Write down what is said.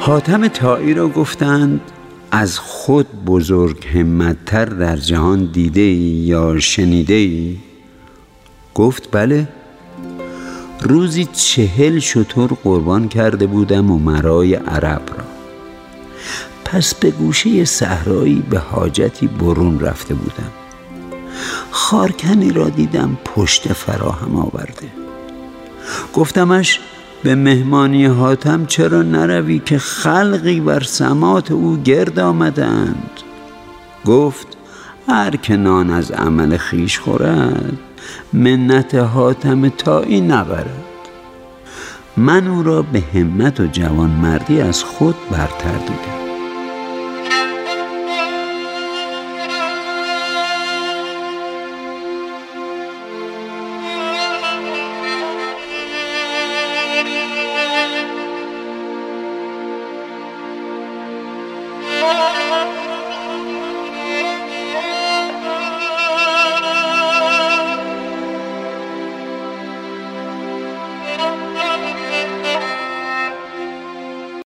حاتم طایی را گفتند از خود بزرگ همت‌تر در جهان دیده ای یا شنیده ای؟ گفت بله، روزی 40 شتر قربان کرده بودم و مرای عرب را. پس به گوشه صحرایی به حاجتی برون رفته بودم. خارکنی را دیدم پشت فراهم آورده. گفتمش به مهمانی حاتم چرا نروی که خلقی بر سماط او گرد آمدند؟ گفت هر که نان از عمل خویش خورد منت حاتم طایی نبرد. من او را به همت و جوانمردی از خود برتر دیدم.